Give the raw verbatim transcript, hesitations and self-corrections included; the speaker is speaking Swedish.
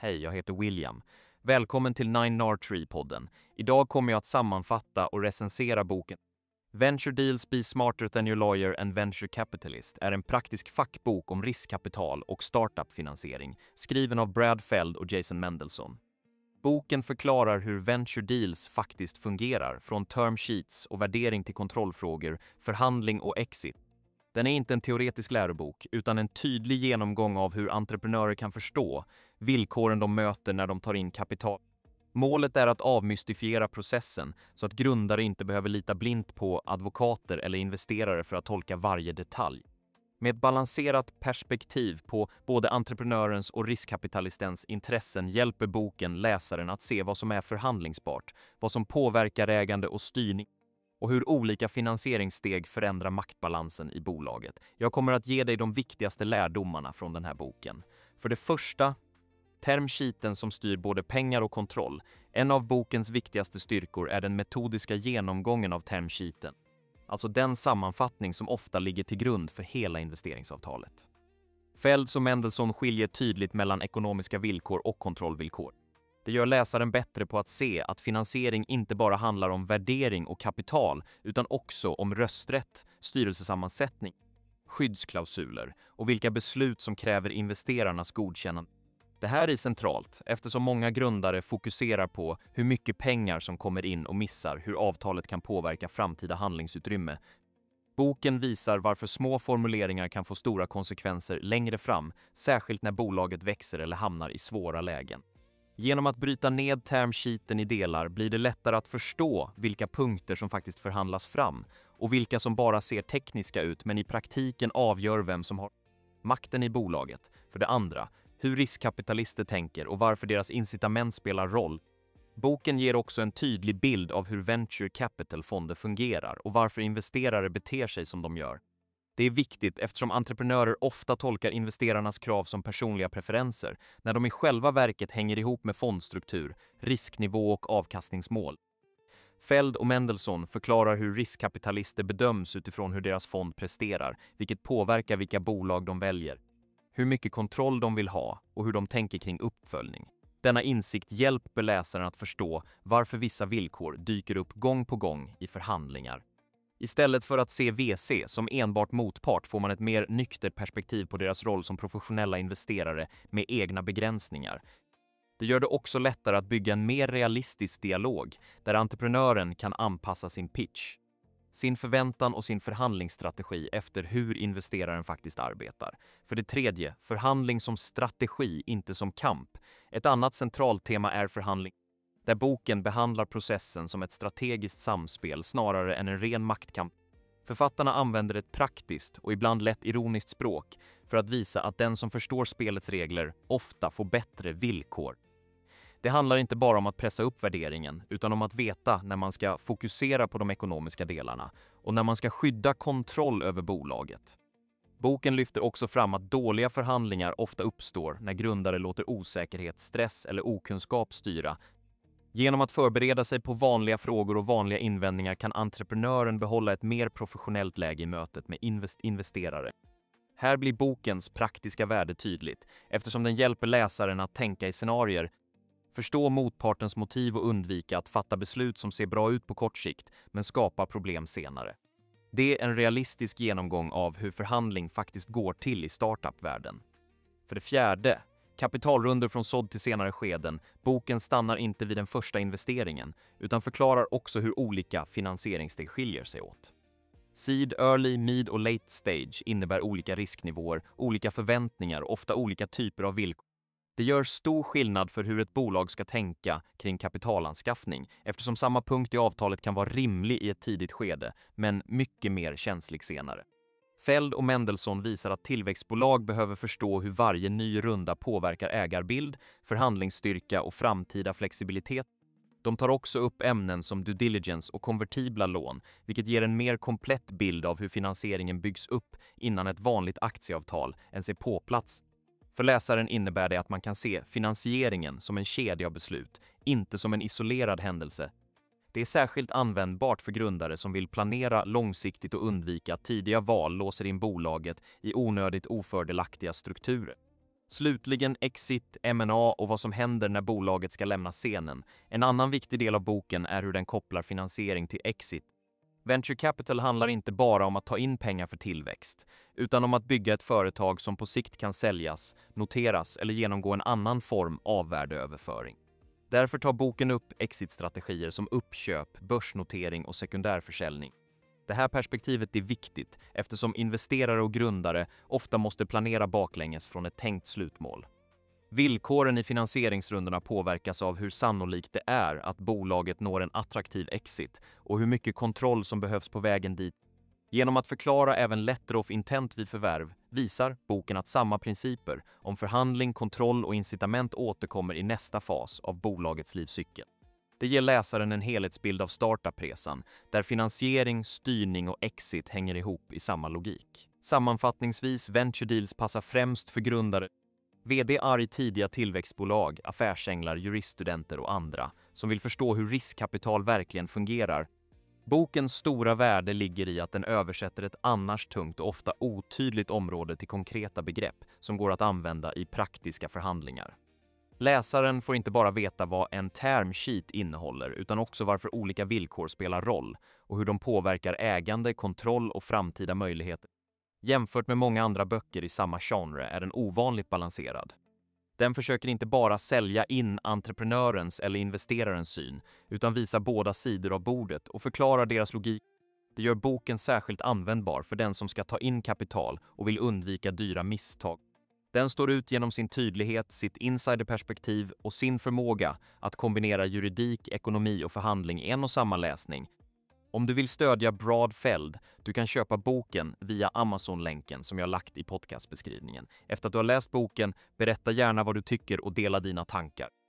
Hej, jag heter William. Välkommen till Nine Nar Tree-podden. Idag kommer jag att sammanfatta och recensera boken Venture Deals Be Smarter Than Your Lawyer and Venture Capitalist är en praktisk fackbok om riskkapital och startup-finansiering, skriven av Brad Feld och Jason Mendelsohn. Boken förklarar hur venture deals faktiskt fungerar, från term sheets och värdering till kontrollfrågor, förhandling och exit. Den är inte en teoretisk lärobok, utan en tydlig genomgång av hur entreprenörer kan förstå villkoren de möter när de tar in kapital. Målet är att avmystifiera processen så att grundare inte behöver lita blint på advokater eller investerare för att tolka varje detalj. Med ett balanserat perspektiv på både entreprenörens och riskkapitalistens intressen hjälper boken läsaren att se vad som är förhandlingsbart, vad som påverkar ägande och styrning och hur olika finansieringssteg förändrar maktbalansen i bolaget. Jag kommer att ge dig de viktigaste lärdomarna från den här boken. För det första, termsheeten som styr både pengar och kontroll. En av bokens viktigaste styrkor är den metodiska genomgången av termsheeten. Alltså den sammanfattning som ofta ligger till grund för hela investeringsavtalet. Felds och Mendelsohn skiljer tydligt mellan ekonomiska villkor och kontrollvillkor. Det gör läsaren bättre på att se att finansiering inte bara handlar om värdering och kapital utan också om rösträtt, styrelsesammansättning, skyddsklausuler och vilka beslut som kräver investerarnas godkännande. Det här är centralt eftersom många grundare fokuserar på hur mycket pengar som kommer in och missar hur avtalet kan påverka framtida handlingsutrymme. Boken visar varför små formuleringar kan få stora konsekvenser längre fram, särskilt när bolaget växer eller hamnar i svåra lägen. Genom att bryta ned termsheeten i delar blir det lättare att förstå vilka punkter som faktiskt förhandlas fram och vilka som bara ser tekniska ut men i praktiken avgör vem som har makten i bolaget. För det andra, hur riskkapitalister tänker och varför deras incitament spelar roll. Boken ger också en tydlig bild av hur venture capital-fonder fungerar och varför investerare beter sig som de gör. Det är viktigt eftersom entreprenörer ofta tolkar investerarnas krav som personliga preferenser när de i själva verket hänger ihop med fondstruktur, risknivå och avkastningsmål. Feld och Mendelsohn förklarar hur riskkapitalister bedöms utifrån hur deras fond presterar, vilket påverkar vilka bolag de väljer, hur mycket kontroll de vill ha och hur de tänker kring uppföljning. Denna insikt hjälper läsaren att förstå varför vissa villkor dyker upp gång på gång i förhandlingar. Istället för att se V C som enbart motpart får man ett mer nyktert perspektiv på deras roll som professionella investerare med egna begränsningar. Det gör det också lättare att bygga en mer realistisk dialog där entreprenören kan anpassa sin pitch, sin förväntan och sin förhandlingsstrategi efter hur investeraren faktiskt arbetar. För det tredje, förhandling som strategi, inte som kamp. Ett annat centralt tema är förhandling, där boken behandlar processen som ett strategiskt samspel snarare än en ren maktkamp. Författarna använder ett praktiskt och ibland lätt ironiskt språk för att visa att den som förstår spelets regler ofta får bättre villkor. Det handlar inte bara om att pressa upp värderingen utan om att veta när man ska fokusera på de ekonomiska delarna och när man ska skydda kontroll över bolaget. Boken lyfter också fram att dåliga förhandlingar ofta uppstår när grundare låter osäkerhet, stress eller okunskap styra. Genom att förbereda sig på vanliga frågor och vanliga invändningar kan entreprenören behålla ett mer professionellt läge i mötet med invest- investerare. Här blir bokens praktiska värde tydligt eftersom den hjälper läsaren att tänka i scenarier, förstå motpartens motiv och undvika att fatta beslut som ser bra ut på kort sikt men skapar problem senare. Det är en realistisk genomgång av hur förhandling faktiskt går till i startup-världen. För det fjärde, kapitalrunder från sådd till senare skeden. Boken stannar inte vid den första investeringen utan förklarar också hur olika finansieringssteg skiljer sig åt. Seed, early, mid och late stage innebär olika risknivåer, olika förväntningar och ofta olika typer av villkor. Det gör stor skillnad för hur ett bolag ska tänka kring kapitalanskaffning eftersom samma punkt i avtalet kan vara rimlig i ett tidigt skede men mycket mer känslig senare. Feld och Mendelsohn visar att tillväxtbolag behöver förstå hur varje ny runda påverkar ägarbild, förhandlingsstyrka och framtida flexibilitet. De tar också upp ämnen som due diligence och konvertibla lån, vilket ger en mer komplett bild av hur finansieringen byggs upp innan ett vanligt aktieavtal ens är på plats. För läsaren innebär det att man kan se finansieringen som en kedja av beslut, inte som en isolerad händelse. Det är särskilt användbart för grundare som vill planera långsiktigt och undvika att tidiga val låser in bolaget i onödigt ofördelaktiga strukturer. Slutligen exit, M and A och vad som händer när bolaget ska lämna scenen. En annan viktig del av boken är hur den kopplar finansiering till exit. Venture capital handlar inte bara om att ta in pengar för tillväxt, utan om att bygga ett företag som på sikt kan säljas, noteras eller genomgå en annan form av värdeöverföring. Därför tar boken upp exitstrategier som uppköp, börsnotering och sekundärförsäljning. Det här perspektivet är viktigt eftersom investerare och grundare ofta måste planera baklänges från ett tänkt slutmål. Villkoren i finansieringsrundorna påverkas av hur sannolikt det är att bolaget når en attraktiv exit och hur mycket kontroll som behövs på vägen dit. Genom att förklara även letter of intent vid förvärv visar boken att samma principer om förhandling, kontroll och incitament återkommer i nästa fas av bolagets livscykel. Det ger läsaren en helhetsbild av startupresan där finansiering, styrning och exit hänger ihop i samma logik. Sammanfattningsvis, venture deals passar främst för grundare, vd:ar i tidiga tillväxtbolag, affärsänglar, juriststudenter och andra som vill förstå hur riskkapital verkligen fungerar. Bokens stora värde ligger i att den översätter ett annars tungt och ofta otydligt område till konkreta begrepp som går att använda i praktiska förhandlingar. Läsaren får inte bara veta vad en term sheet innehåller utan också varför olika villkor spelar roll och hur de påverkar ägande, kontroll och framtida möjligheter. Jämfört med många andra böcker i samma genre är den ovanligt balanserad. Den försöker inte bara sälja in entreprenörens eller investerarens syn utan visar båda sidor av bordet och förklarar deras logik. Det gör boken särskilt användbar för den som ska ta in kapital och vill undvika dyra misstag. Den står ut genom sin tydlighet, sitt insiderperspektiv och sin förmåga att kombinera juridik, ekonomi och förhandling i en och samma läsning. Om du vill stödja Broadfeld, du kan köpa boken via Amazon-länken som jag lagt i podcastbeskrivningen. Efter att du har läst boken, berätta gärna vad du tycker och dela dina tankar.